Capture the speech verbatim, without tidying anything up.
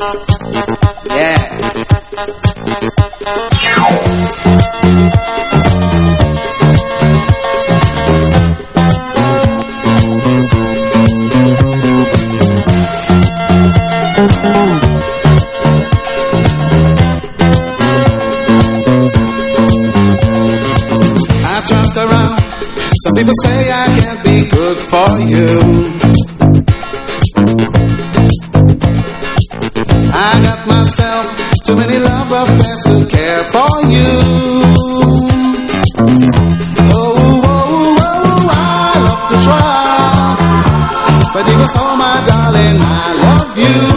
Yeah. I jumped around. Some people say I can't be good for you. I got myself too many love affairs to care for you. Oh, oh, oh, I love to try, but you go so, my darling, I love you.